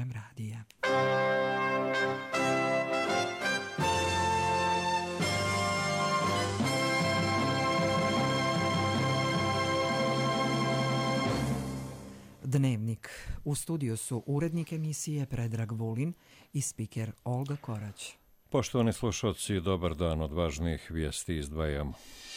program radija. Dnevnik. U studiju su urednik emisije Predrag Vulin i spiker Olga Korać. Poštovani slušalci, dobar dan. Od važnijih vijesti izdvajamo.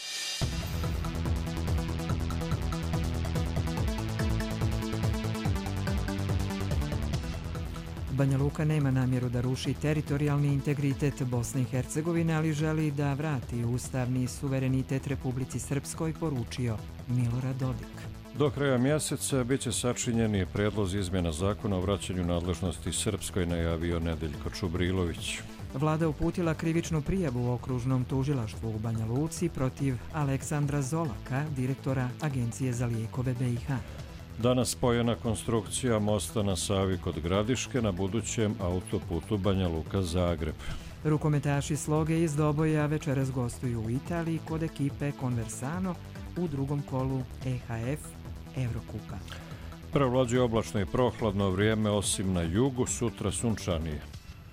Banja Luka nema namjeru da ruši teritorijalni integritet Bosne i Hercegovine, ali želi da vrati ustavni suverenitet Republici Srpskoj, poručio Milorad Dodik. Do kraja mjeseca bit će sačinjeni prijedlozi izmjena zakona o vraćanju nadležnosti Srpskoj, najavio Nedeljko Čubrilović. Vlada uputila krivičnu prijavu u okružnom tužilaštvu u Banja Luci protiv Aleksandra Zolaka, direktora Agencije za lijekove BiH. Danas spojena konstrukcija mosta na Savi kod Gradiške na budućem autoputu Banja Luka-Zagreb. Rukometaši Sloge iz Doboja večeras gostuju u Italiji kod ekipe Conversano u drugom kolu EHF Evrokupa. Prevlađuje oblačno i prohladno vrijeme, osim na jugu, sutra sunčanije.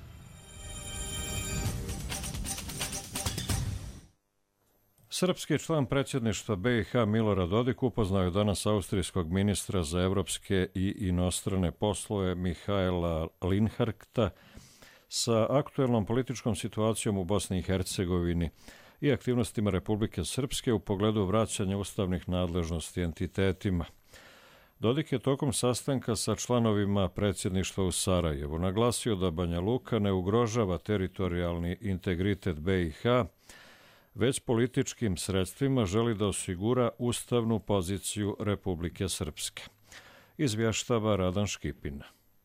Srpski član predsjedništva BiH Milorad Dodik upoznao je danas austrijskog ministra za evropske i inostrane poslove Mihaela Linharta sa aktuelnom političkom situacijom u Bosni i Hercegovini i aktivnostima Republike Srpske u pogledu vraćanja ustavnih nadležnosti entitetima. Dodik je tokom sastanka sa članovima predsjedništva u Sarajevu naglasio da Banja Luka ne ugrožava teritorijalni integritet BiH, već političkim sredstvima želi da osigura ustavnu poziciju Republike Srpske. Izvještava Radan Škipin.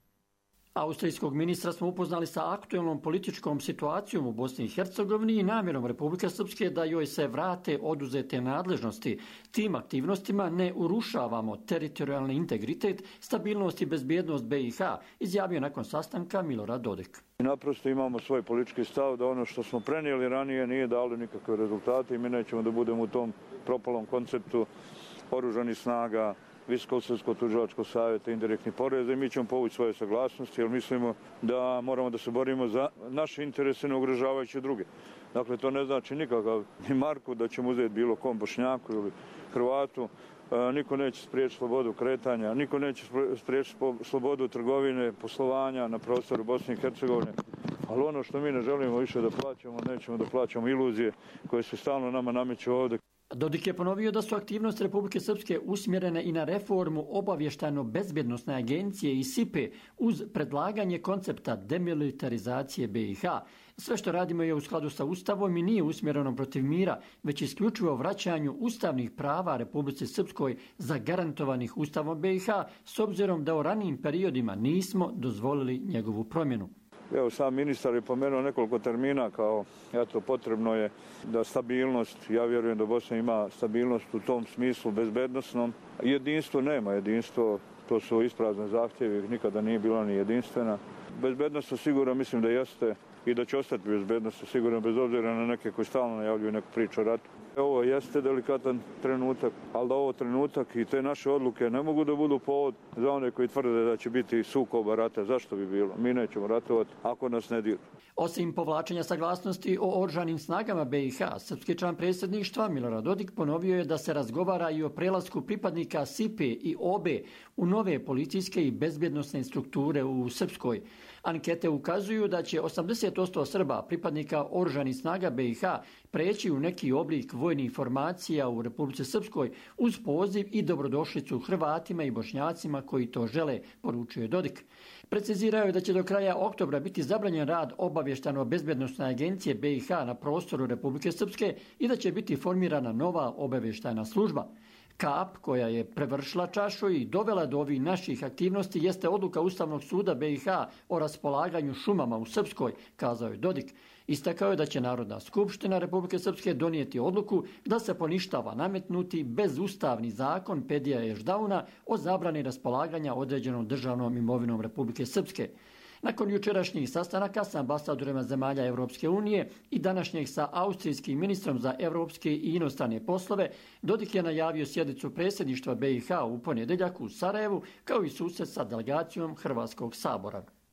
Austrijskog ministra smo upoznali sa aktuelnom političkom situacijom u Bosni i Hercegovini i namjerom Republike Srpske da joj se vrate oduzete nadležnosti. Tim aktivnostima ne urušavamo teritorijalni integritet, stabilnost i bezbjednost BiH, izjavio nakon sastanka Milorad Dodik. Naprosto imamo svoj politički stav da ono što smo prenijeli ranije nije dalo nikakve rezultate i mi nećemo da budemo u tom propalom konceptu oružanih snaga, Visokog sudskog tužilačkog savjeta, indirektnih poreza i mi ćemo povući svoje saglasnosti jer mislimo da moramo da se borimo za naše interese ne ugrožavajući druge. Dakle, to ne znači nikakav ni marku da ćemo uzeti bilo kom Bošnjaku ili Hrvatu. Niko neće spriječiti slobodu kretanja, niko neće spriječiti slobodu trgovine, poslovanja na prostoru Bosne i Hercegovine. Ali ono što mi ne želimo više da plaćamo, nećemo da plaćamo iluzije koje se stalno nama nameću ovdje. Dodik je ponovio da su aktivnosti Republike Srpske usmjerene i na reformu obavještajno-bezbjednosne agencije i SIPE uz predlaganje koncepta demilitarizacije BiH. Sve što radimo je u skladu sa Ustavom i nije usmjereno protiv mira, već isključivo vraćanju ustavnih prava Republici Srpskoj zagarantovanih Ustavom BiH, s obzirom da u ranijim periodima nismo dozvolili njegovu promjenu. Evo, sam ministar je pomenuo nekoliko termina kao, potrebno je da stabilnost, ja vjerujem da Bosna ima stabilnost u tom smislu bezbednosnom. Jedinstvo nema, jedinstvo, to su isprazne zahtjevi, nikada nije bila ni jedinstvena. Bezbednost sigurno mislim da jeste i da će ostati bezbednost sigurno bez obzira na neke koji stalno najavljuju neku priču o ratu. Ovo jeste delikatan trenutak, ali da ovo trenutak i te naše odluke ne mogu da budu povod za one koji tvrde da će biti sukoba rata. Zašto bi bilo? Mi nećemo ratovati ako nas ne dira. Osim povlačenja saglasnosti o oružanim snagama BiH, srpski član predsjedništva Milorad Dodik ponovio je da se razgovara i o prelasku pripadnika SIPE i OBE u nove policijske i bezbjednosne strukture u Srpskoj. Ankete ukazuju da će 80% Srba, pripadnika oružanih snaga BiH, preći u neki oblik vojnih formacija u Republici Srpskoj uz poziv i dobrodošlicu Hrvatima i Bošnjacima koji to žele, poručuje Dodik. Precizirao je da će do kraja oktobra biti zabranjen rad obavještajno-bezbjednosne agencije BiH na prostoru Republike Srpske i da će biti formirana nova obavještajna služba. Kap koja je prevršila čašu i dovela do ovih naših aktivnosti jeste odluka Ustavnog suda BiH o raspolaganju šumama u Srpskoj, kazao je Dodik. Istakao je da će Narodna skupština Republike Srpske donijeti odluku da se poništava nametnuti bezustavni zakon Pedija Ešdauna o zabrani raspolaganja određenom državnom imovinom Republike Srpske. Nakon jučerašnjih sastanaka sa ambasadorima zemalja Europske unije i današnjeg sa austrijskim ministrom za europske i inostrane poslove, Dodik je najavio sjednicu predsjedništva BiH u ponedjeljak u Sarajevu, kao i susret sa delegacijom Hrvatskog sabora.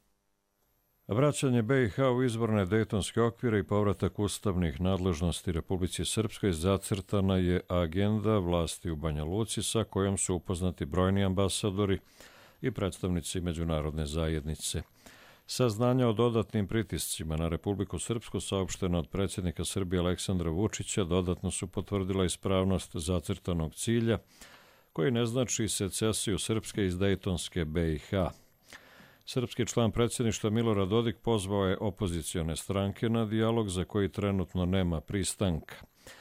Vraćanje BiH u izvorne dejtonske okvire i povratak ustavnih nadležnosti Republici Srpskoj zacrtana je agenda vlasti u Banja Luci sa kojom su upoznati brojni ambasadori i predstavnici međunarodne zajednice. Saznanja o dodatnim pritiscima na Republiku Srpsku saopštena od predsjednika Srbije Aleksandra Vučića dodatno su potvrdila ispravnost zacrtanog cilja, koji ne znači secesiju Srpske iz dejtonske BiH. Srpski član predsjedništva Milorad Dodik pozvao je opozicione stranke na dijalog za koji trenutno nema pristanka.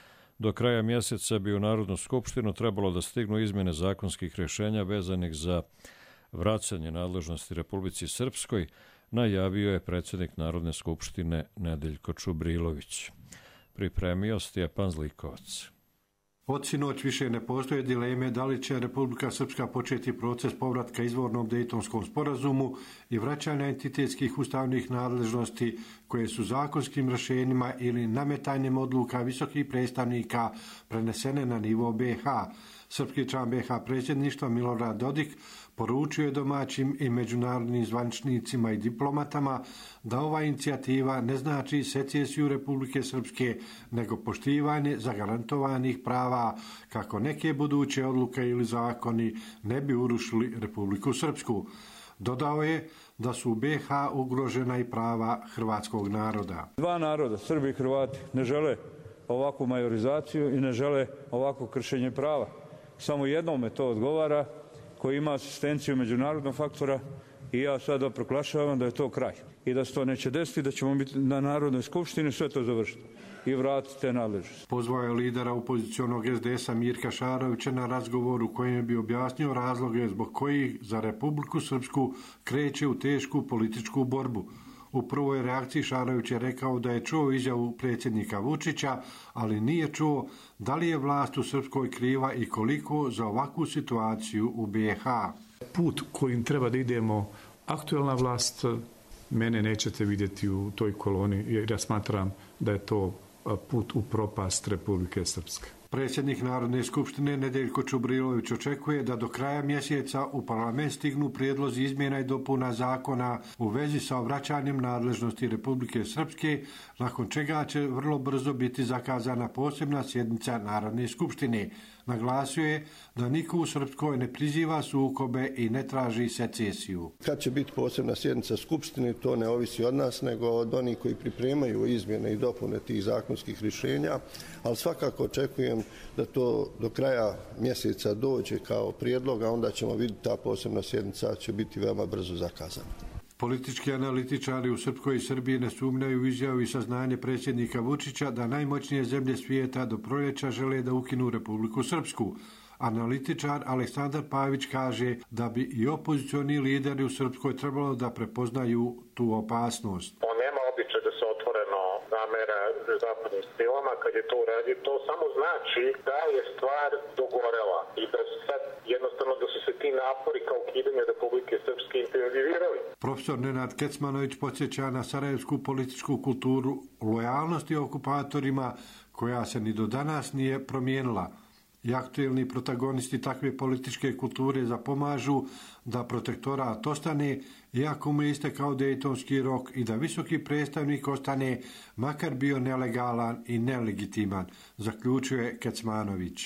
Do kraja mjeseca bi u Narodnu skupštinu trebalo da stignu izmjene zakonskih rješenja vezanih za vraćanje nadležnosti Republici Srpskoj, najavio je predsjednik Narodne skupštine Nedeljko Čubrilović. Pripremio Stjepan Zlikovac. Od sinoć više ne postoje dileme da li će Republika Srpska početi proces povratka izvornom dejtonskom sporazumu i vraćanja entitetskih ustavnih nadležnosti koje su zakonskim rješenjima ili nametanjem odluka visokih predstavnika prenesene na nivo BiH. Srpski član BiH predsjedništva Milorad Dodik poručio je domaćim i međunarodnim zvaničnicima i diplomatama da ova inicijativa ne znači secesiju Republike Srpske, nego poštivanje zagarantovanih prava kako neke buduće odluke ili zakoni ne bi urušili Republiku Srpsku. Dodao je da su u BiH ugrožena i prava hrvatskog naroda. Dva naroda, Srbi i Hrvati, ne žele ovakvu majorizaciju i ne žele ovako kršenje prava. Samo jednome to odgovara, koji ima asistenciju međunarodnog faktora, i ja sada proglašavam da je to kraj. I da se to neće desiti, da ćemo biti na Narodnoj skupštini sve to završiti i vratiti te nadležnosti. Pozvao je lidera opozicionog SDS-a Mirka Šarovića na razgovor u kojem bi objasnio razloge zbog kojih za Republiku Srpsku kreće u tešku političku borbu. U prvoj reakciji Šarović je rekao da je čuo izjavu predsjednika Vučića, ali nije čuo da li je vlast u Srpskoj kriva i koliko za ovakvu situaciju u BiH. Put kojim treba da idemo, aktuelna vlast, mene nećete vidjeti u toj koloni, jer ja smatram da je to put u propast Republike Srpske. Predsjednik Narodne skupštine Nedeljko Čubrilović očekuje da do kraja mjeseca u parlament stignu prijedlozi izmjena i dopuna zakona u vezi sa vraćanjem nadležnosti Republike Srpske, nakon čega će vrlo brzo biti zakazana posebna sjednica Narodne skupštine. Naglasio je da niko u Srpskoj ne priziva sukobe i ne traži secesiju. Kad će biti posebna sjednica Skupštine, to ne ovisi od nas, nego od onih koji pripremaju izmjene i dopune tih zakonskih rješenja, ali svakako očekujem da to do kraja mjeseca dođe kao prijedlog, a onda ćemo vidjeti ta posebna sjednica će biti veoma brzo zakazana. Politički analitičari u Srpskoj i Srbiji ne sumnjaju u izjavu i saznanje predsjednika Vučića da najmoćnije zemlje svijeta do proljeća žele da ukinu Republiku Srpsku. Analitičar Aleksandar Pavić kaže da bi i opozicioni lideri u Srpskoj trebalo da prepoznaju tu opasnost. On nema običaj da se otvoreno zamera zapadnim silama. Kad je to uradio, to samo znači da je stvar dogorela i da sad jednostavno da su se ti napori kao ukidanje Republike Srpske intenzivirali. Profesor Nenad Kecmanović podsjeća na sarajevsku političku kulturu lojalnosti okupatorima koja se ni do danas nije promijenila. I aktuelni protagonisti takve političke kulture zapomažu da protektorat ostane, iako mu je istekao dejtonski rok, i da visoki predstavnik ostane, makar bio nelegalan i nelegitiman, zaključuje Kecmanović.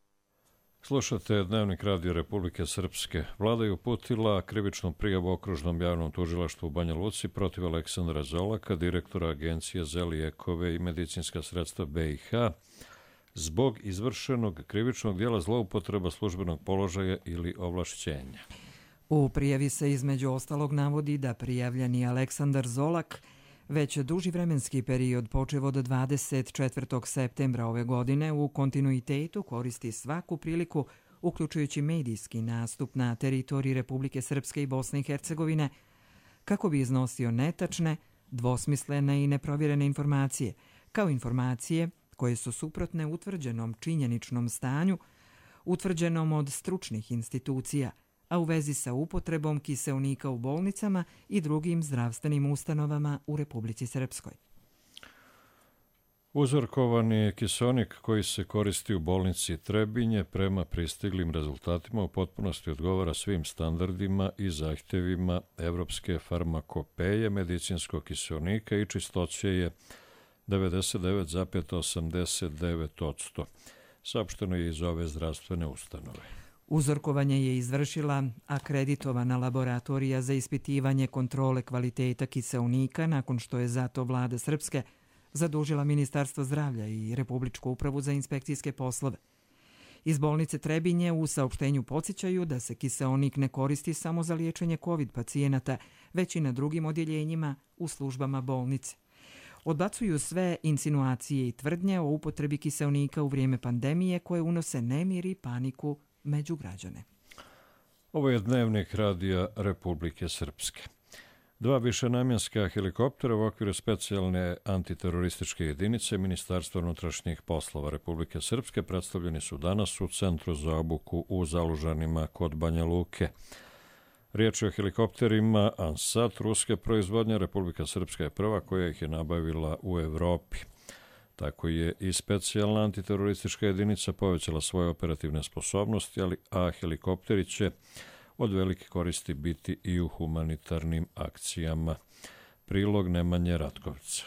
Slušate Dnevnik Radio Republike Srpske. Vlada je uputila krivičnu prijavu Okružnom javnom tužilaštvu u Banja Luci protiv Aleksandra Zolaka, direktora Agencije za lijekove i medicinska sredstva BiH, zbog izvršenog krivičnog djela zloupotreba službenog položaja ili ovlašćenja. U prijavi se između ostalog navodi da prijavljeni Aleksandar Zolak već duži vremenski period, počev od 24. septembra ove godine, u kontinuitetu koristi svaku priliku, uključujući medijski nastup na teritoriji Republike Srpske i Bosne i Hercegovine, kako bi iznosio netačne, dvosmislene i neprovjerene informacije, kao informacije koje su suprotne utvrđenom činjeničnom stanju, utvrđenom od stručnih institucija, a u vezi sa upotrebom kiseonika u bolnicama i drugim zdravstvenim ustanovama u Republici Srpskoj. Uzorkovani kiseonik koji se koristi u bolnici Trebinje prema pristiglim rezultatima u potpunosti odgovara svim standardima i zahtjevima Evropske farmakopeje medicinskog kiseonika i čistoće je 99,89%. Saopšteno je iz ove zdravstvene ustanove. Uzorkovanje je izvršila akreditovana laboratorija za ispitivanje kontrole kvaliteta kiseonika nakon što je zato vlada Srpske zadužila Ministarstvo zdravlja i Republičku upravu za inspekcijske poslove. Iz bolnice Trebinje u saopštenju podsjećaju da se kiseonik ne koristi samo za liječenje COVID pacijenata, već i na drugim odjeljenjima u službama bolnice. Odbacuju sve insinuacije i tvrdnje o upotrebi kiseonika u vrijeme pandemije koje unose nemir i paniku među građane. Ovo je dnevnik radija Republike Srpske. 2 višenamjenska helikoptera u okviru specijalne antiterorističke jedinice Ministarstva unutrašnjih poslova Republike Srpske predstavljeni su danas u Centru za obuku u Zalužanima kod Banja Luke. Riječ je o helikopterima Ansat ruske proizvodnje. Republika Srpska je prva koja ih je nabavila u Evropi. Tako je i specijalna antiteroristička jedinica povećala svoje operativne sposobnosti, a helikopteri će od velike koristi biti i u humanitarnim akcijama. Prilog Nemanje Ratkovca.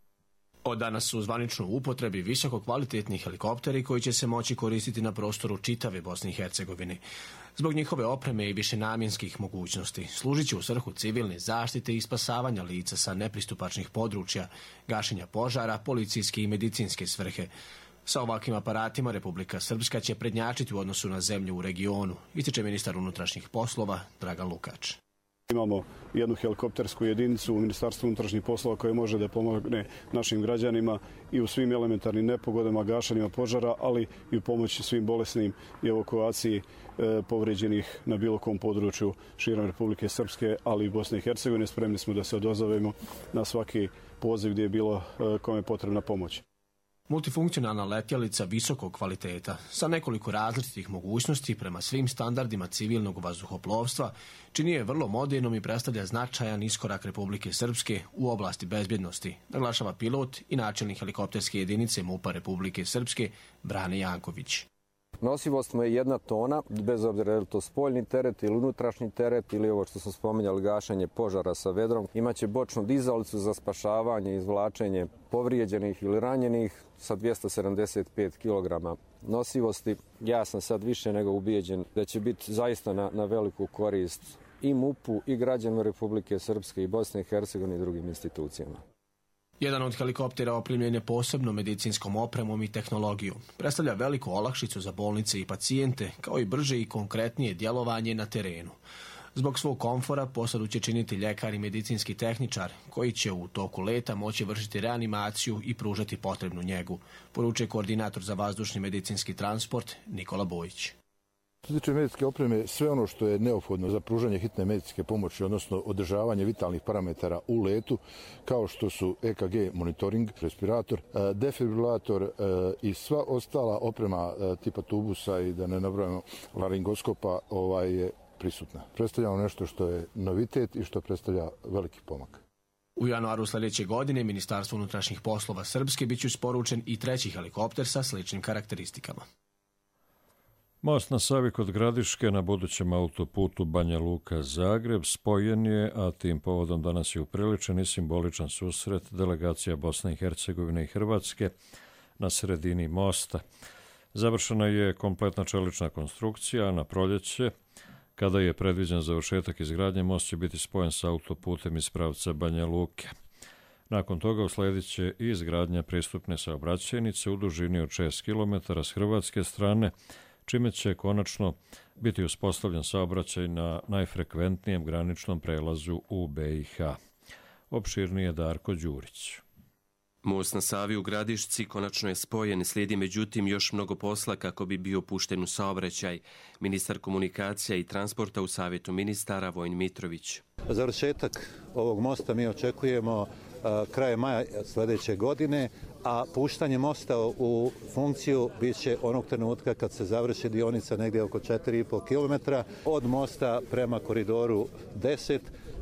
Od danas su u zvaničnoj upotrebi visoko kvalitetni helikopteri koji će se moći koristiti na prostoru čitave Bosne i Hercegovine. Zbog njihove opreme i višenamjenskih mogućnosti služit će u svrhu civilne zaštite i spasavanja lica sa nepristupačnih područja, gašenja požara, policijske i medicinske svrhe. Sa ovakvim aparatima Republika Srpska će prednjačiti u odnosu na zemlju u regionu, ističe ministar unutrašnjih poslova Dragan Lukač. Imamo jednu helikoptersku jedinicu u Ministarstvu unutrašnjih poslova koja može da pomogne našim građanima i u svim elementarnim nepogodama, gašenjima požara, ali i u pomoći svim bolesnim i evakuaciji povređenih na bilo kom području širom Republike Srpske, ali i Bosne i Hercegovine. Spremni smo da se odozovemo na svaki poziv gdje je bilo kome potrebna pomoć. Multifunkcionalna letjelica visokog kvaliteta sa nekoliko različitih mogućnosti prema svim standardima civilnog vazduhoplovstva čini je vrlo modernom i predstavlja značajan iskorak Republike Srpske u oblasti bezbjednosti, naglašava pilot i načelnik helikopterske jedinice MUP-a Republike Srpske Brane Janković. Nosivost mu je 1 tona, bez obzira je li to spoljni teret ili unutrašnji teret ili ovo što smo spominjali gašenje požara sa vedrom. Imaće bočnu dizalicu za spašavanje i izvlačenje povrijeđenih ili ranjenih sa 275 kg nosivosti. Ja sam sad više nego ubijeđen da će biti zaista na veliku korist i MUP-u i građanima Republike Srpske i Bosne i Hercegovine i drugim institucijama. Jedan od helikoptera opremljen je posebno medicinskom opremom i tehnologijom. Predstavlja veliku olakšicu za bolnice i pacijente, kao i brže i konkretnije djelovanje na terenu. Zbog svog komfora posadu će činiti ljekar i medicinski tehničar, koji će u toku leta moći vršiti reanimaciju i pružati potrebnu njegu, poručuje koordinator za vazdušni medicinski transport Nikola Bojić. Što se tiče medicinske opreme, sve ono što je neophodno za pružanje hitne medicinske pomoći, odnosno održavanje vitalnih parametara u letu, kao što su EKG monitoring, respirator, defibrilator i sva ostala oprema tipa tubusa i da ne nabrojamo laringoskopa, je prisutna. Predstavljamo nešto što je novitet i što predstavlja veliki pomak. U januaru sljedeće godine Ministarstvo unutrašnjih poslova Srpske bit će isporučen i 3. helikopter sa sličnim karakteristikama. Most na Savi kod Gradiške na budućem autoputu Banja Luka-Zagreb spojen je, a tim povodom danas je upriličen i simboličan susret delegacija Bosne i Hercegovine i Hrvatske na sredini mosta. Završena je kompletna čelična konstrukcija, a na proljeće, kada je predviđen završetak izgradnje, most će biti spojen sa autoputem iz pravca Banja Luke. Nakon toga usledit će i izgradnja pristupne saobraćajnice u dužini od 6 km s hrvatske strane, čime će konačno biti uspostavljen saobraćaj na najfrekventnijem graničnom prelazu u BiH. Opširnije Darko Đurić. Most na Savi u Gradišci konačno je spojen, slijedi međutim još mnogo posla kako bi bio pušten u saobraćaj. Ministar komunikacija i transporta u Savjetu ministara Vojin Mitrović. Završetak ovog mosta mi očekujemo krajem maja sljedeće godine, a puštanje mosta u funkciju bit će onog trenutka kad se završi dionica negdje oko 4,5 km od mosta prema koridoru 10,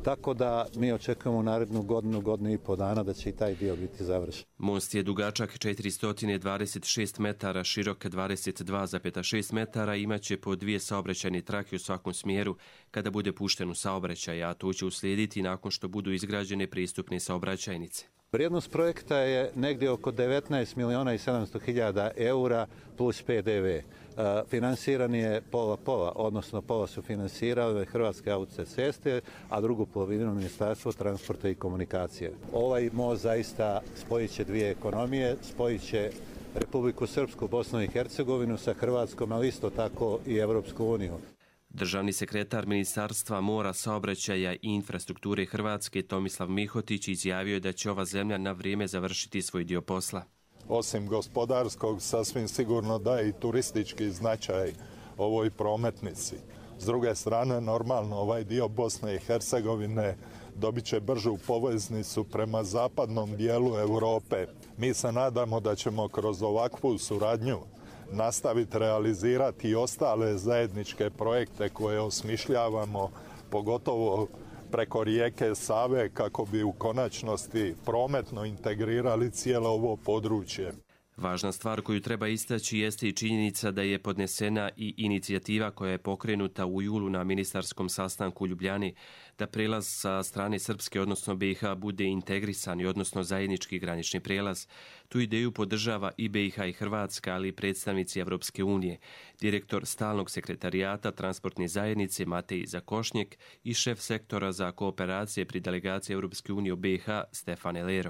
tako da mi očekujemo narednu godinu i po dana da će i taj dio biti završen. Most je dugačak 426 metara, širok 22,6 metara i imaće po 2 saobraćajne trake u svakom smjeru kada bude pušten u saobraćaj, a to će uslijediti nakon što budu izgrađene pristupne saobraćajnice. Vrijednost projekta je negdje oko 19 miliona i 700 hiljada eura plus PDV. Finansiran je pola, odnosno pola su finansirale Hrvatske autoceste, a drugu polovinu Ministarstvo transporta i komunikacije. Ovaj most zaista spojit će dvije ekonomije, spojit će Republiku Srpsku, Bosnu i Hercegovinu sa Hrvatskom, ali isto tako i Evropsku uniju. Državni sekretar Ministarstva mora, saobraćaja i infrastrukture Hrvatske Tomislav Mihotić izjavio je da će ova zemlja na vrijeme završiti svoj dio posla. Osim gospodarskog, sasvim sigurno daje i turistički značaj ovoj prometnici. S druge strane, normalno, ovaj dio Bosne i Hercegovine dobit će bržu poveznicu prema zapadnom dijelu Europe. Mi se nadamo da ćemo kroz ovakvu suradnju nastaviti realizirati i ostale zajedničke projekte koje osmišljavamo, pogotovo preko rijeke Save, kako bi u konačnosti prometno integrirali cijelo ovo područje. Važna stvar koju treba istaći jeste i činjenica da je podnesena i inicijativa koja je pokrenuta u julu na ministarskom sastanku u Ljubljani da prijelaz sa strane Srpske, odnosno BiH, bude integrisani, odnosno zajednički granični prijelaz. Tu ideju podržava i BiH i Hrvatska, ali i predstavnici Evropske unije, direktor stalnog sekretarijata transportne zajednice Matej Zakošnjek i šef sektora za kooperacije pri delegaciji Evropske unije u BiH Stefan Elero.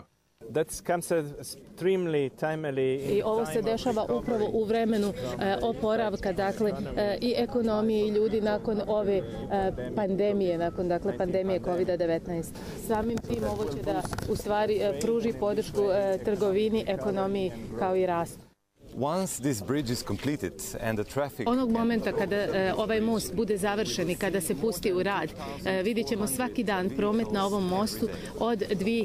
I ovo se dešava upravo u vremenu oporavka, dakle, i ekonomije i ljudi nakon ove pandemije, nakon pandemije COVID-19. Samim tim ovo će da u stvari pruži podršku trgovini, ekonomiji kao i rastu. Onog momenta kada ovaj most bude završen i kada se pusti u rad, vidjet ćemo svaki dan promet na ovom mostu od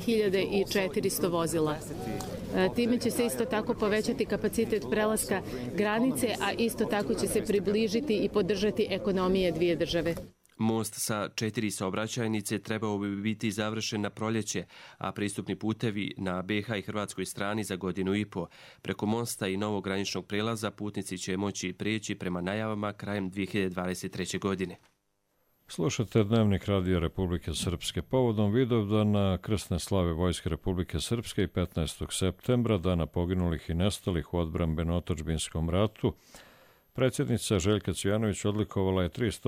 2400 vozila. Time će se isto tako povećati kapacitet prelaska granice, a isto tako će se približiti i podržati ekonomije dvije države. Most sa 4 saobraćajnice trebao bi biti završen na proljeće, a pristupni putevi na BiH i Hrvatskoj strani za godinu i po. Preko mosta i novog graničnog prijelaza putnici će moći prijeći prema najavama krajem 2023. godine. Slušate Dnevnik Radija Republike Srpske. Povodom Vidovdana krsne slave Vojske Republike Srpske i 15. septembra, dana poginulih i nestalih u odbrambeno-otadžbinskom ratu, predsjednica Željka Cvijanović odlikovala je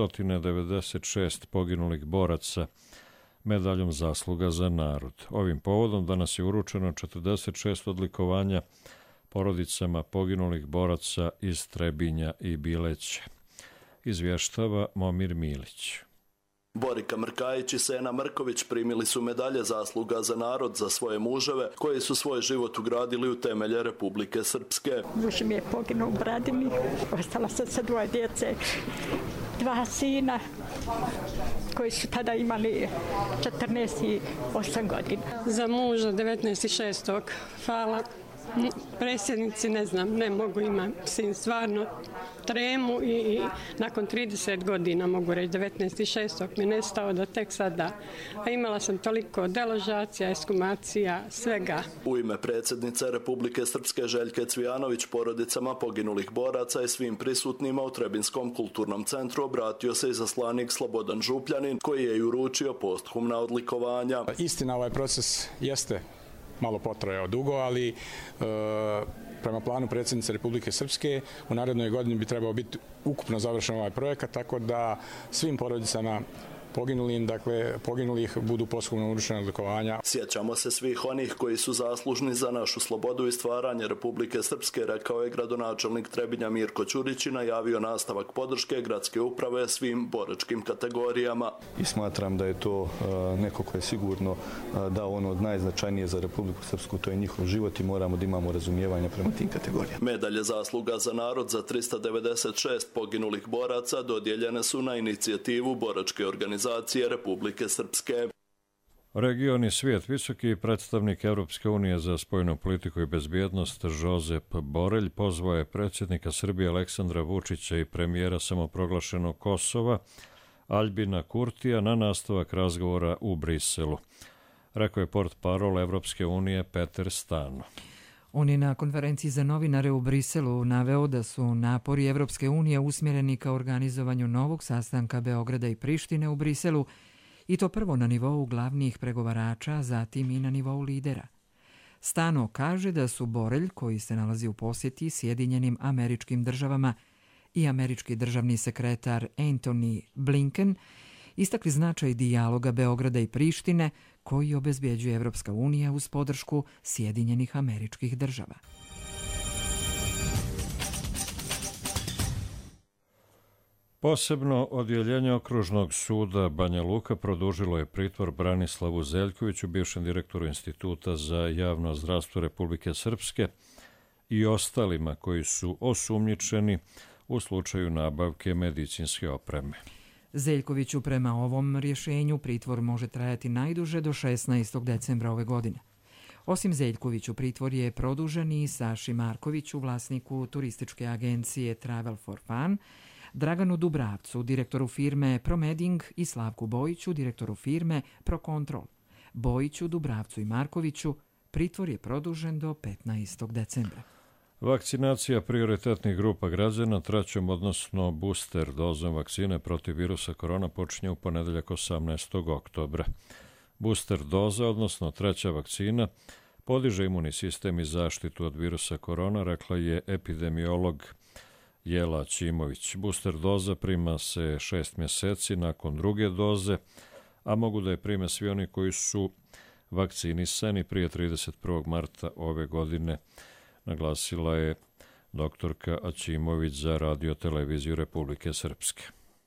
396 poginulih boraca medaljom zasluga za narod. Ovim povodom danas je uručeno 46 odlikovanja porodicama poginulih boraca iz Trebinja i Bileća. Izvještava Momir Milić. Borika Mrkajić i Sena Mrković primili su medalje zasluga za narod za svoje muževe koji su svoj život ugradili u temelje Republike Srpske. Muž mi je poginuo u Bradini, ostala sam sa 2 djece, 2 sina koji su tada imali 14 i 8 godina. Za muža 19.6. Hvala predsjednici, ne znam, ne mogu, imam sin stvarno tremu i nakon 30 godina mogu reći 19.6. mi nestao do tek sada. A imala sam toliko deložacija, ekskumacija, svega. U ime predsjednice Republike Srpske Željke Cvijanović porodicama poginulih boraca i svim prisutnima u Trebinskom kulturnom centru obratio se izaslanik Slobodan Župljanin koji je i uručio posthumna odlikovanja. Istina, ovaj proces jeste malo potrajao dugo, ali prema planu predsjednice Republike Srpske u narednoj godini bi trebao biti ukupno završen ovaj projekat, tako da svim porodicama poginulih budu posthumno uručena odlikovanja. Sjećamo se svih onih koji su zaslužni za našu slobodu i stvaranje Republike Srpske, rekao je gradonačelnik Trebinja Mirko Ćurić i najavio nastavak podrške gradske uprave svim boračkim kategorijama. I smatram da je to neko ko je sigurno dao ono od najznačajnije za Republiku Srpsku, to je njihov život i moramo da imamo razumijevanja prema tim kategorijama. Medalje zasluga za narod za 396 poginulih boraca dodijeljene su na inicijativu boračke organizacije Republike Srpske. Region i svijet. Visoki predstavnik Evropske unije za spoljnu politiku i bezbjednost Žozep Borelj pozvao je predsjednika Srbije Aleksandra Vučića i premijera samoproglašenog Kosova Albina Kurtija na nastavak razgovora u Briselu, rekao je portparol Evropske unije Peter Stano. On je na konferenciji za novinare u Briselu naveo da su napori Evropske unije usmjereni ka organizovanju novog sastanka Beograda i Prištine u Briselu, i to prvo na nivou glavnih pregovarača, zatim i na nivou lidera. Stano kaže da su Borelj, koji se nalazi u posjeti Sjedinjenim Američkim Državama, i američki državni sekretar Antony Blinken istakli značaj dijaloga Beograda i Prištine koji obezbjeđuje Evropska unija uz podršku Sjedinjenih Američkih Država. Posebno odjeljenje Okružnog suda Banja Luka produžilo je pritvor Branislavu Zeljkoviću, bivšem direktoru Instituta za javno zdravstvo Republike Srpske, i ostalima koji su osumnjičeni u slučaju nabavke medicinske opreme. Zeljkoviću prema ovom rješenju pritvor može trajati najduže do 16. decembra ove godine. Osim Zeljkoviću, pritvor je produžen i Saši Markoviću, vlasniku turističke agencije Travel for Fun, Draganu Dubravcu, direktoru firme Promeding, i Slavku Bojiću, direktoru firme ProControl. Bojiću, Dubravcu i Markoviću pritvor je produžen do 15. decembra. Vakcinacija prioritetnih grupa građana trećom, odnosno booster dozom vakcine protiv virusa korona počinje u ponedeljak 18. oktobra. Booster doza, odnosno treća vakcina, podiže imunni sistem i zaštitu od virusa korona, rekla je epidemiolog Jela Ćimović. Booster doza prima se 6 mjeseci nakon druge doze, a mogu da je prime svi oni koji su vakcinisani prije 31. marta ove godine, naglasila je doktorka Aćimović za Radio-televiziju Republike Srpske.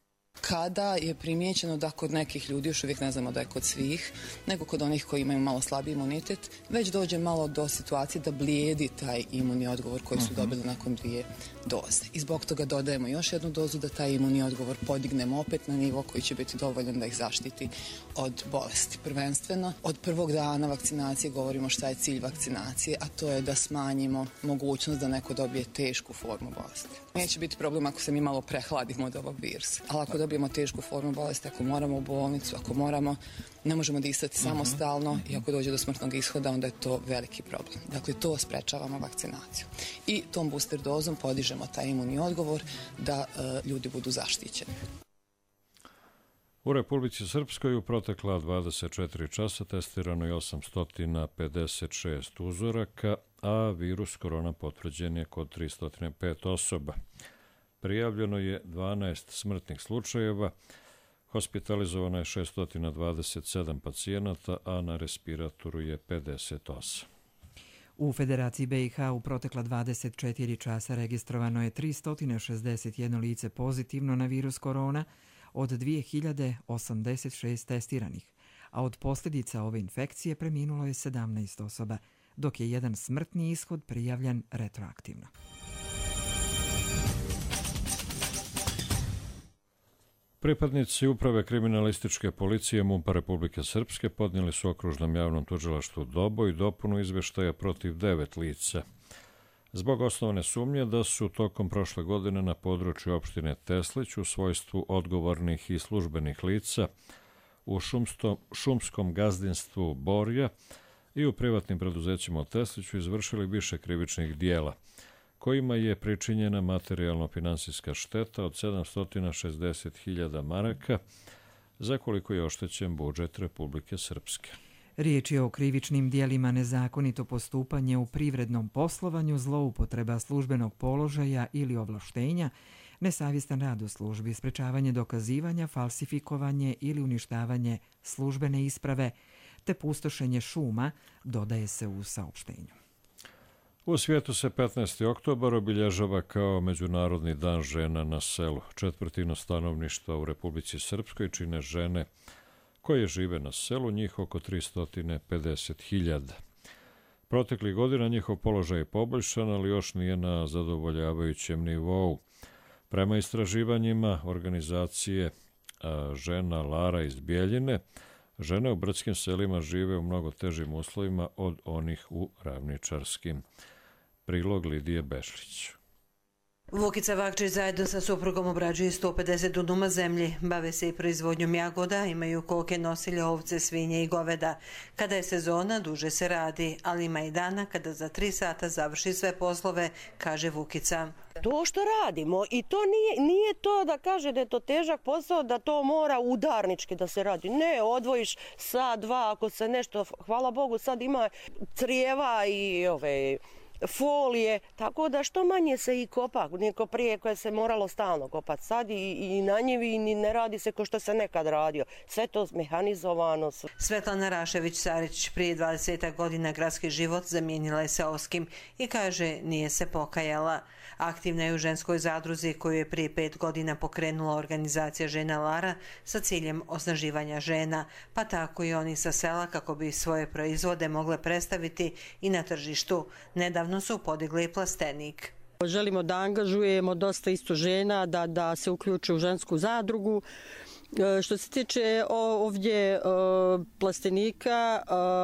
Kada je primijećeno da kod nekih ljudi, još uvijek ne znamo da je kod svih, nego kod onih koji imaju malo slabiji imunitet, već dođe malo do situacije da blijedi taj imunni odgovor koji su dobili nakon 2 doze. I zbog toga dodajemo još jednu dozu da taj imunni odgovor podignemo opet na nivo koji će biti dovoljan da ih zaštiti od bolesti. Prvenstveno, od prvog dana vakcinacije govorimo šta je cilj vakcinacije, a to je da smanjimo mogućnost da neko dobije tešku formu bolesti. Neće biti problem ako se mi malo prehladimo od ovog virusa, ali ako dobijemo tešku formu bolesti, ako moramo u bolnicu, ako moramo, ne možemo disati samostalno i ako dođe do smrtnog ishoda, onda je to veliki problem. Dakle, to sprečavamo vakcinaciju. I tom booster dozom podižemo taj imunni odgovor da ljudi budu zaštićeni. U Republici Srpskoj u protekla 24 časa testirano je 856 uzoraka, a virus korona potvrđen je kod 305 osoba. Prijavljeno je 12 smrtnih slučajeva, hospitalizovano je 627 pacijenata, a na respiratoru je 58. U Federaciji BiH u protekla 24 časa registrovano je 361 lice pozitivno na virus korona od 2086 testiranih, a od posljedica ove infekcije preminulo je 17 osoba, dok je jedan smrtni ishod prijavljen retroaktivno. Pripadnici Uprave kriminalističke policije MUP-a Republike Srpske podnijeli su Okružnom javnom tužilaštvu Doboj dopunu izveštaja protiv 9 lica, zbog osnovne sumnje da su tokom prošle godine na području opštine Teslić u svojstvu odgovornih i službenih lica u šumskom gazdinstvu Borja i u privatnim preduzećima u Tesliću izvršili više krivičnih dijela, kojima je pričinjena materijalno-finansijska šteta od 760.000 maraka, za koliko je oštećen budžet Republike Srpske. Riječ je o krivičnim dijelima nezakonito postupanje u privrednom poslovanju, zloupotreba službenog položaja ili ovlaštenja, nesavjestan rad u službi, sprečavanje dokazivanja, falsifikovanje ili uništavanje službene isprave, te pustošenje šuma, dodaje se u saopštenju. U svijetu se 15. oktobar obilježava kao Međunarodni dan žena na selu. Četvrtinu stanovništva u Republici Srpskoj čine žene koje žive na selu, njih oko 350.000. Proteklih godina njihov položaj je poboljšan, ali još nije na zadovoljavajućem nivou. Prema istraživanjima organizacije žena Lara iz Bijeljine, žene u brdskim selima žive u mnogo težim uslovima od onih u ravničarskim. Prilog Lidije Bešlić. Vukica Vakčić zajedno sa suprugom obrađuje 150 dunuma zemlje. Bave se i proizvodnjom jagoda, imaju koke, nosilje, ovce, svinje i goveda. Kada je sezona, duže se radi, ali ima i dana kada za 3 sata završi sve poslove, kaže Vukica. To što radimo i to nije to da kaže da je to težak posao, da to mora udarnički da se radi. Ne, odvojiš sat, dva, ako se nešto, hvala Bogu, sad ima crijeva i folije, tako da što manje se i kopa, neko prije koje se moralo stalno kopati. Sad i na njivi ne radi se kao što se nekad radio. Sve to mehanizovano. Svetlana Rašević-Sarić prije 20 godina gradski život zamijenila je seoskim i kaže nije se pokajala. Aktivna je u ženskoj zadruzi koju je prije 5 godina pokrenula organizacija Žena Lara sa ciljem osnaživanja žena, pa tako i oni sa sela kako bi svoje proizvode mogle predstaviti i na tržištu. Nedavno su podigli plastenik. Želimo da angažujemo dosta isto žena, da se uključe u žensku zadrugu. Što se tiče ovdje plastenika,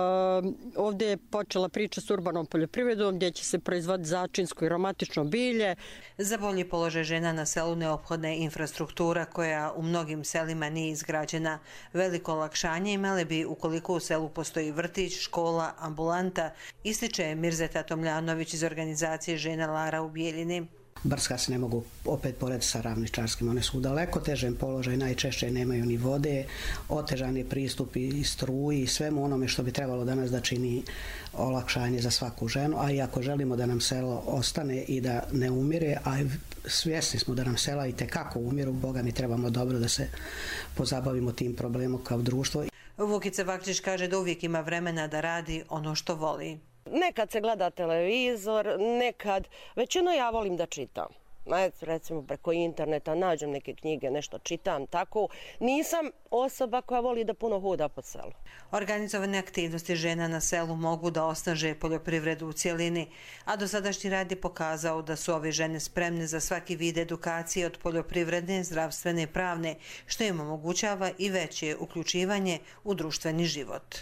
ovdje je počela priča s urbanom poljoprivredom gdje će se proizvoditi začinsko i aromatično bilje. Za bolji položaj žena na selu neophodna je infrastruktura koja u mnogim selima nije izgrađena. Veliko olakšanje imale bi ukoliko u selu postoji vrtić, škola, ambulanta, ističe Mirzeta Tomljanović iz organizacije Žena Lara u Bijeljini. Brska se ne mogu opet porediti sa ravničarskim, one su u daleko težem položaju, najčešće nemaju ni vode, otežan je pristup i struji i svemu onome što bi trebalo danas da čini olakšanje za svaku ženu, a i ako želimo da nam selo ostane i da ne umire, a svjesni smo da nam sela i tekako umiru, Boga mi trebamo dobro da se pozabavimo tim problemom kao društvo. Vukica Vakčić kaže da uvijek ima vremena da radi ono što voli. Nekad se gleda televizor, nekad, većino ja volim da čitam. Recimo preko interneta nađem neke knjige, nešto čitam, tako. Nisam osoba koja voli da puno hoda po selu. Organizovane aktivnosti žena na selu mogu da osnaže poljoprivredu u cjelini, a dosadašnji rad je pokazao da su ove žene spremne za svaki vid edukacije od poljoprivredne, zdravstvene i pravne, što im omogućava i veće uključivanje u društveni život.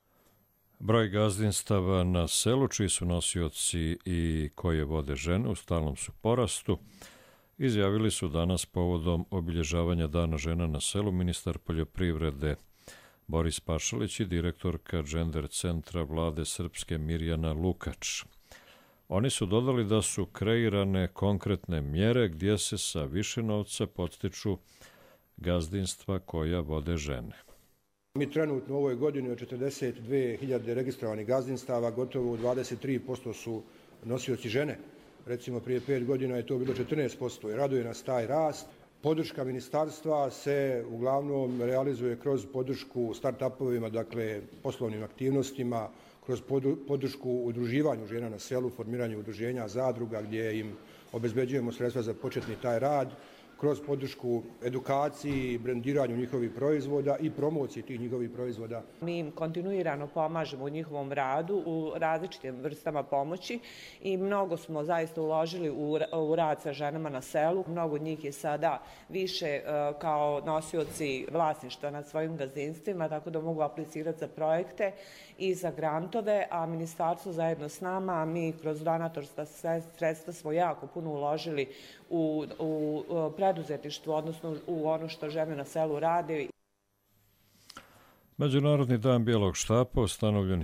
Broj gazdinstava na selu, čiji su nosioci i koje vode žene, u stalnom su porastu, izjavili su danas povodom obilježavanja Dana žena na selu ministar poljoprivrede Boris Pašalić i direktorka Gender centra Vlade Srpske Mirjana Lukač. Oni su dodali da su kreirane konkretne mjere gdje se sa više novca podstiču gazdinstva koja vode žene. Mi trenutno u ovoj godini od 42.000 registrovanih gazdinstava, gotovo 23% su nosioci žene. Recimo prije 5 godina je to bilo 14% i raduje nas taj rast. Podrška ministarstva se uglavnom realizuje kroz podršku start-upovima, dakle poslovnim aktivnostima, kroz podršku udruživanju žena na selu, formiranju udruženja zadruga gdje im obezbeđujemo sredstva za početni taj rad, kroz podršku edukaciji, brendiranju njihovih proizvoda i promociji tih njihovih proizvoda. Mi im kontinuirano pomažemo u njihovom radu u različitim vrstama pomoći i mnogo smo zaista uložili u rad sa ženama na selu. Mnogo njih je sada više kao nosioci vlasništva nad svojim gazdinstvima, tako da mogu aplicirati za projekte i za grantove, a ministarstvo zajedno s nama, a mi kroz donatorska sredstva smo jako puno uložili u preduzetništvo, odnosno u ono što žene na selu rade. Međunarodni dan bijelog štapa, ustanovljen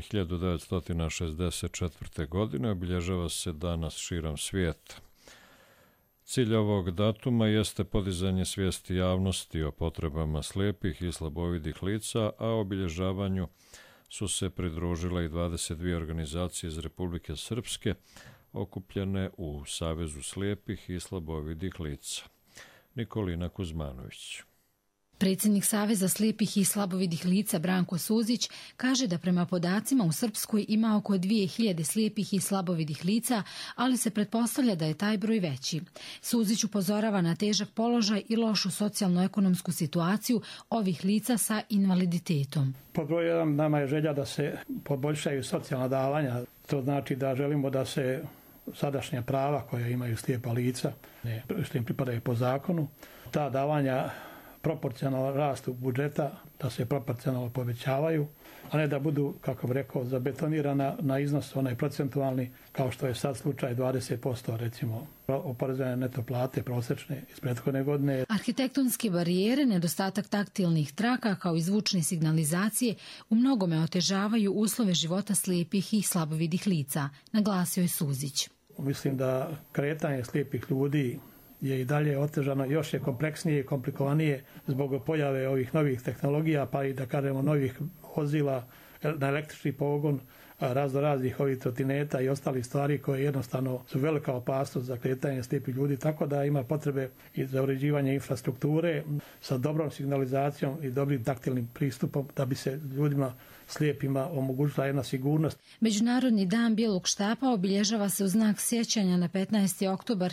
1964. godine, obilježava se danas širom svijeta. Cilj ovog datuma jeste podizanje svijesti javnosti o potrebama slijepih i slabovidih lica, a obilježavanju su se pridružile i 22 organizacije iz Republike Srpske, okupljene u Savezu slijepih i slabovidih lica. Nikolina Kuzmanović. Predsjednik Saveza slijepih i slabovidih lica Branko Suzić kaže da prema podacima u Srpskoj ima oko 2000 slijepih i slabovidih lica, ali se pretpostavlja da je taj broj veći. Suzić upozorava na težak položaj i lošu socijalno-ekonomsku situaciju ovih lica sa invaliditetom. Pod broj 1 nama je želja da se poboljšaju socijalna davanja. To znači da želimo da se sadašnja prava koja imaju slijepa lica, što im pripadaju po zakonu, ta davanja proporcionalno rastu budžeta, da se proporcionalno povećavaju a ne da budu, kako bih rekao, zabetonirana na iznos onaj procentualni, kao što je sad slučaj 20%, recimo, oporezivanje neto plate prosječne iz prethodne godine. Arhitektonske barijere, nedostatak taktilnih traka kao i zvučne signalizacije u mnogome otežavaju uslove života slijepih i slabovidih lica, naglasio je Suzić. Mislim da kretanje slijepih ljudi je i dalje otežano, još je kompleksnije i komplikovanije zbog pojave ovih novih tehnologija, pa i da kažemo novih vozila na električni pogon, raznih ovih trotineta i ostalih stvari koje jednostavno su velika opasnost za kretanje slijepih ljudi, tako da ima potrebe i za uređivanje infrastrukture sa dobrom signalizacijom i dobrim taktilnim pristupom da bi se ljudima slijepima omogućila jedna sigurnost. Međunarodni dan bijelog štapa obilježava se u znak sjećanja na 15. oktobar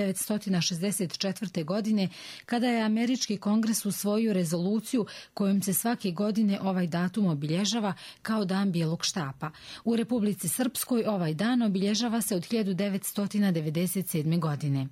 1964. godine, kada je Američki kongres usvojio rezoluciju kojom se svake godine ovaj datum obilježava kao dan bijelog štapa. U Republici Srpskoj ovaj dan obilježava se od 1997. godine.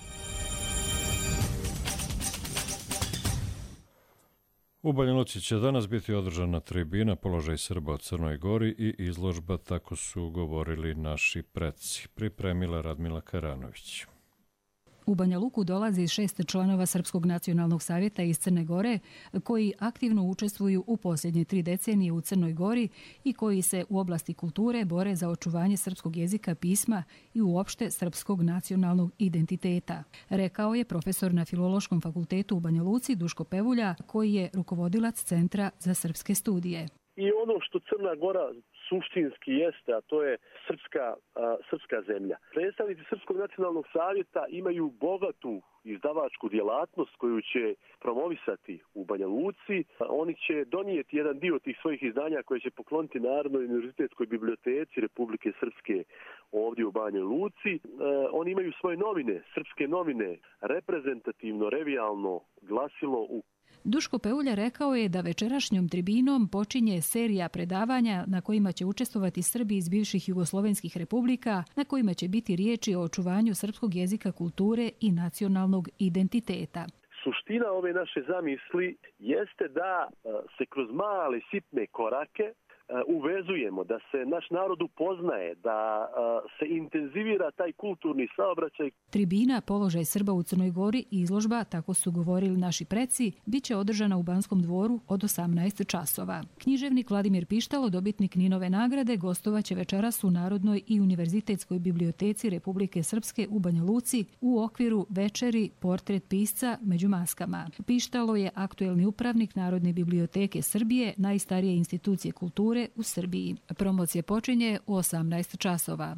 U Banja Luci će danas biti održana tribina Položaj Srba u Crnoj Gori i izložba Tako su govorili naši preci. Pripremila Radmila Karanović. U Banja Luku dolazi 6 članova Srpskog nacionalnog savjeta iz Crne Gore koji aktivno učestvuju u posljednje 3 decenije u Crnoj Gori i koji se u oblasti kulture bore za očuvanje srpskog jezika, pisma i uopšte srpskog nacionalnog identiteta. Rekao je profesor na Filološkom fakultetu u Banja Luci Duško Pevulja, koji je rukovodilac Centra za srpske studije. I ono što Crna Gora suštinski jeste, a to je srpska zemlja. Predstavnici Srpskog nacionalnog savjeta imaju bogatu izdavačku djelatnost koju će promovisati u Banja Luci. Oni će donijeti jedan dio tih svojih izdanja koje će pokloniti Narodnoj univerzitetskoj biblioteci Republike Srpske ovdje u Banja Luci. Oni imaju svoje novine, srpske novine, reprezentativno, revijalno glasilo u Duško Peulja rekao je da večerašnjom tribinom počinje serija predavanja na kojima će učestvovati Srbi iz bivših jugoslovenskih republika, na kojima će biti riječi o očuvanju srpskog jezika, kulture i nacionalnog identiteta. Suština ove naše zamisli jeste da se kroz male sitne korake uvezujemo, da se naš narod upoznaje, da se intenzivira taj kulturni saobraćaj. Tribina Položaj Srba u Crnoj Gori i izložba Tako su govorili naši preci bit će održana u Banskom dvoru od 18 časova. Književnik Vladimir Pištalo, dobitnik Ninove nagrade, gostovaće večeras u Narodnoj i univerzitetskoj biblioteci Republike Srpske u Banja Luci u okviru večeri Portret pisca među maskama. Pištalo je aktuelni upravnik Narodne biblioteke Srbije, najstarije institucije kulture u Srbiji. Promocija počinje u 18 časova.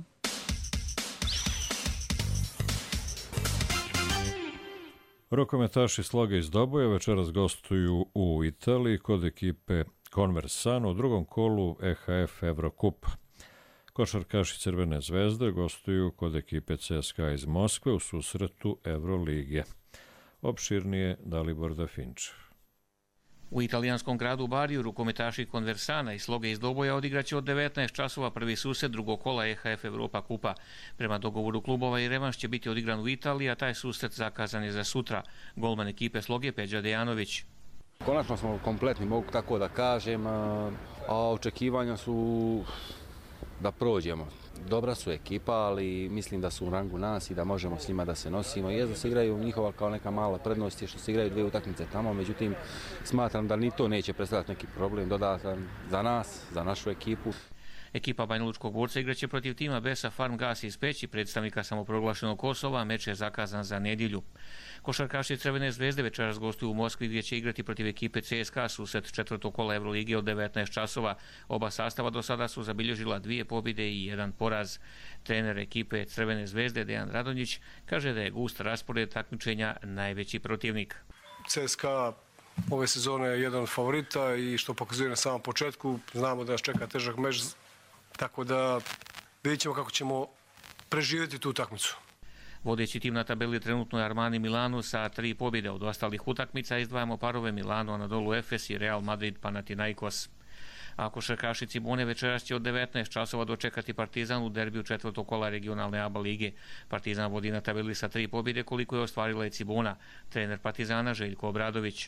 Rokometaši Sloga iz Doboja večeras gostuju u Italiji kod ekipe Conversano u drugom kolu EHF Evrokupa. Košarkaši Crvene zvezde gostuju kod ekipe CSKA iz Moskve u susretu Evrolige. Opširnije Dalibor Dafinčev. U italijanskom gradu Bariju rukometaši Conversana i Sloge iz Doboja odigraće od 19 časova prvi susret drugog kola EHF Evropa kupa. Prema dogovoru klubova i revanš će biti odigran u Italiji, a taj susret zakazan je za sutra. Golman ekipe Sloge Peđa Dejanović. Konačno smo kompletni, mogu tako da kažem, a očekivanja su da prođemo. Dobra su ekipa, ali mislim da su u rangu nas i da možemo s njima da se nosimo. Jest da se igraju njihova kao neka mala prednost je što se igraju 2 utakmice tamo, međutim smatram da ni to neće predstavljati neki problem dodatan za nas, za našu ekipu. Ekipa Banjalučkog borca igraće protiv tima Besa Farm Gas iz Peći, predstavnika samoproglašenog Kosova, meč je zakazan za nedjelju. Košarkaši Crvene zvezde večeras gostuju u Moskvi gdje će igrati protiv ekipe CSKA susret četvrtog kola Evrolige od 19 časova. Oba sastava do sada su zabilježila 2 pobjede i 1 poraz. Trener ekipe Crvene zvezde Dejan Radonjić kaže da je gust raspored takmičenja najveći protivnik. CSKA ove sezone je jedan od favorita i što pokazuje na samom početku. Znamo da nas čeka težak meč, tako da vidjet ćemo kako ćemo preživjeti tu utakmicu. Vodeći tim na tabeli trenutno je Armani Milano sa 3 pobjede. Od ostalih utakmica izdvajamo parove Milano, Anadolu Efes i Real Madrid Panathinaikos. A košarkaši Cibone večeras će od 19 časova dočekati Partizan u derbiju četvrtog kola regionalne ABA lige. Partizan vodi na tabeli sa 3 pobjede koliko je ostvarila i Cibona. Trener Partizana Željko Obradović.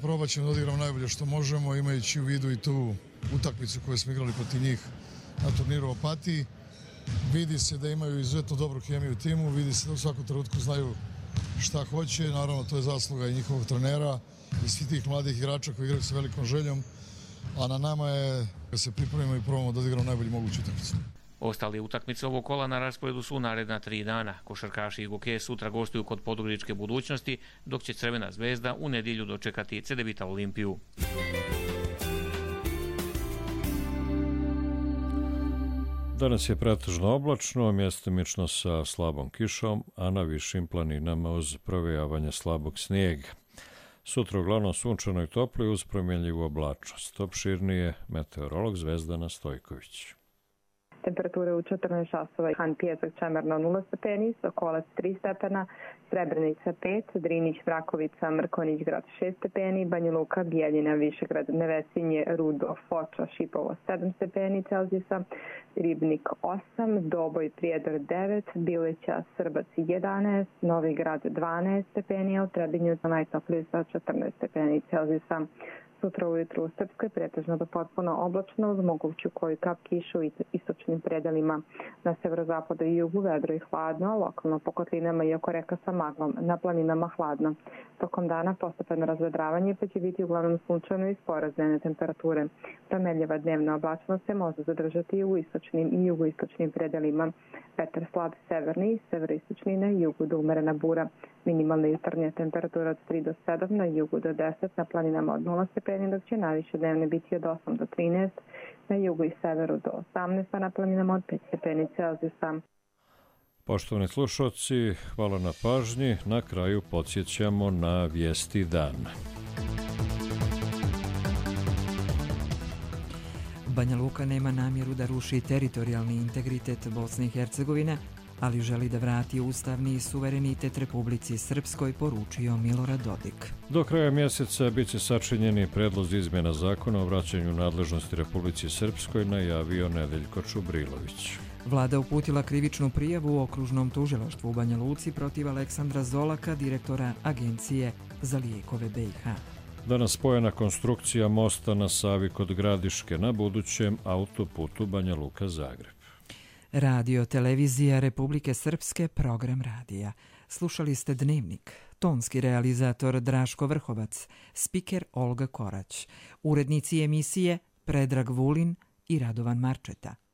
Probat ćemo da odigramo najbolje što možemo, imajući u vidu i tu utakmicu koju smo igrali protiv njih na turniru u Opatiji. Vidi se da imaju izuzetno dobru hemiju u timu, vidi se da u svakom trenutku znaju šta hoće. Naravno, to je zasluga i njihovog trenera i svih tih mladih igrača koji igraju sa velikom željom, a na nama je da se pripremimo i probamo da odigramo najbolji moguću utakmicu. Ostali utakmice ovog kola na rasporedu su naredna 3 dana. Košarkaši i Goke sutra gostuju kod Podgoričke Budućnosti, dok će Crvena zvezda u nedjelju dočekati Cedevita Olimpiju. Danas je pretežno oblačno, mjestimično sa slabom kišom, a na višim planinama uz provejavanje slabog snijega. Sutra uglavnom sunčano i toplo uz promjenljivu oblačnost. Opširnije meteorolog Zvezdana Stojković. Temperature u 14 časova, Han Pijesak Čemerno 0 stepeni, Sokolac 3 stepena, Srebrenica 5, Drinić, Mrakovica, Mrkonjić grad 6 stepeni, Banja Luka, Bijeljina, Višegrad, Nevesinje, Rudo, Foča, Šipovo 7 stepeni Celzijusa, Ribnik 8, Doboj, Prijedor 9, Bileća, Srbac 11, Novi Grad 12 stepeni, a u Trebinju najtoplije sa 14 stepeni Celzijusa. Sutra ujutru u Srpskoj pretežno do potpuno oblačno uz moguću koju kap kišu u istočnim predelima. Na severozapadu i jugu vedro i hladno, lokalno po kotlinama i oko reka sa maglom, na planinama hladno. Tokom dana postepeno razvedravanje pa će biti uglavnom sunčano i sporazmene temperature. Promenljiva dnevna oblačnost se može zadržati i u istočnim i jugoistočnim predelima. Vetar slab severni i severoistočni na jugu do umerena bura. Minimalna jutarnja temperatura od 3 do 7, na jugu do 10, na planinama od 0 stepeni, dok će najviše dnevne biti od 8 do 13, na jugu i severu do 18, a na planinama od 5 stepeni Celzijusa. Poštovani slušalci, hvala na pažnji. Na kraju podsjećamo na vijesti dana. Banja Luka nema namjeru da ruši teritorijalni integritet Bosne i Hercegovine, ali želi da vrati ustavni suverenitet Republici Srpskoj, poručio Milorad Dodik. Do kraja mjeseca biće sačinjeni predlozi izmjena zakona o vraćanju nadležnosti Republici Srpskoj, najavio Nedeljko Čubrilović. Vlada uputila krivičnu prijavu u okružnom tužilaštvu u Banja Luci protiv Aleksandra Zolaka, direktora Agencije za lijekove BiH. Danas spojena konstrukcija mosta na Savi kod Gradiške na budućem autoputu Banja Luka-Zagreb. Radio televizija Republike Srpske, program radija. Slušali ste Dnevnik. Tonski realizator Draško Vrhovac, spiker Olga Korać, urednici emisije Predrag Vulin i Radovan Marčeta.